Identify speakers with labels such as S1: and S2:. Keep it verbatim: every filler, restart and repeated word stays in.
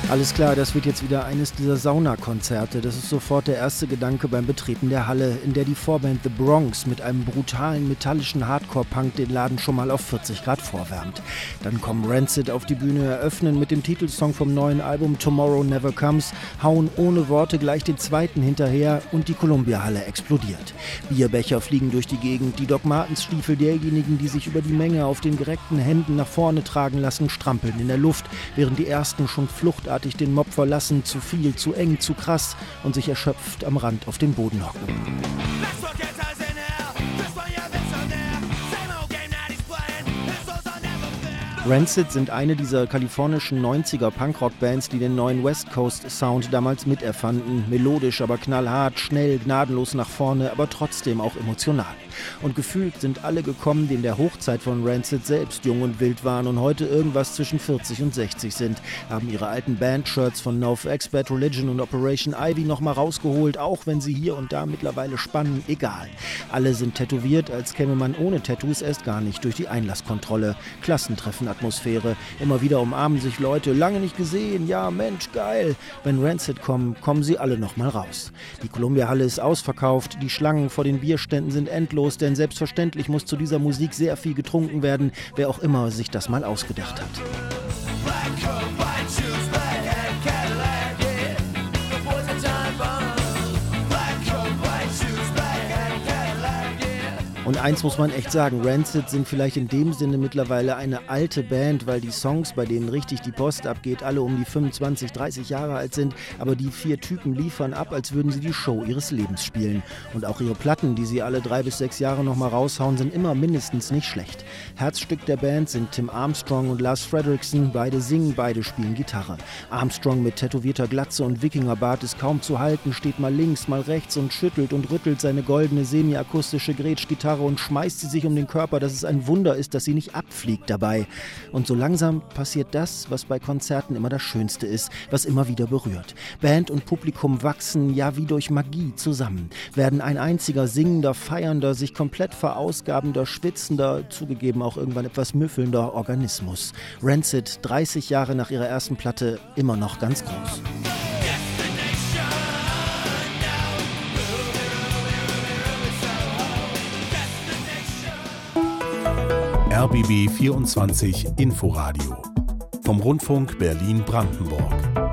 S1: Alles klar, das wird jetzt wieder eines dieser Saunakonzerte. Das ist sofort der erste Gedanke beim Betreten der Halle, in der die Vorband The Bronx mit einem brutalen metallischen Hardcore-Punk den Laden schon mal auf vierzig Grad vorwärmt. Dann kommen Rancid auf die Bühne, eröffnen mit dem Titelsong vom neuen Album Tomorrow Never Comes, hauen ohne Worte gleich den zweiten hinterher und die Columbia-Halle explodiert. Bierbecher fliegen durch die Gegend, die Doc Martens-Stiefel derjenigen, die sich über die Menge auf den gereckten Händen nach vorne tragen lassen, strampeln in der Luft, während die ersten schon fluchtartig den Mob verlassen, zu viel, zu eng, zu krass und sich erschöpft am Rand auf den Boden hocken. Rancid sind eine dieser kalifornischen neunziger Punkrock-Bands, die den neuen West Coast-Sound damals miterfanden. Melodisch, aber knallhart, schnell, gnadenlos nach vorne, aber trotzdem auch emotional. Und gefühlt sind alle gekommen, die in der Hochzeit von Rancid selbst jung und wild waren und heute irgendwas zwischen vierzig und sechzig sind, haben ihre alten Band-Shirts von NoFX, Bad Religion und Operation Ivy nochmal rausgeholt, auch wenn sie hier und da mittlerweile spannen, egal. Alle sind tätowiert, als käme man ohne Tattoos erst gar nicht durch die Einlasskontrolle. Klassentreffen-Atmosphäre, immer wieder umarmen sich Leute, lange nicht gesehen, ja Mensch, geil. Wenn Rancid kommen, kommen sie alle nochmal raus. Die Columbia-Halle ist ausverkauft, die Schlangen vor den Bierständen sind endlos, denn selbstverständlich muss zu dieser Musik sehr viel getrunken werden, wer auch immer sich das mal ausgedacht hat. Und eins muss man echt sagen, Rancid sind vielleicht in dem Sinne mittlerweile eine alte Band, weil die Songs, bei denen richtig die Post abgeht, alle um die fünfundzwanzig, dreißig Jahre alt sind, aber die vier Typen liefern ab, als würden sie die Show ihres Lebens spielen. Und auch ihre Platten, die sie alle drei bis sechs Jahre nochmal raushauen, sind immer mindestens nicht schlecht. Herzstück der Band sind Tim Armstrong und Lars Frederiksen, beide singen, beide spielen Gitarre. Armstrong mit tätowierter Glatze und Wikingerbart ist kaum zu halten, steht mal links, mal rechts und schüttelt und rüttelt seine goldene semi-akustische Gretschgitarre und schmeißt sie sich um den Körper, dass es ein Wunder ist, dass sie nicht abfliegt dabei. Und so langsam passiert das, was bei Konzerten immer das Schönste ist, was immer wieder berührt. Band und Publikum wachsen ja wie durch Magie zusammen, werden ein einziger singender, feiernder, sich komplett verausgabender, schwitzender, zugegeben auch irgendwann etwas müffelnder Organismus. Rancid, dreißig Jahre nach ihrer ersten Platte, immer noch ganz groß.
S2: R B B vierundzwanzig Inforadio vom Rundfunk Berlin-Brandenburg.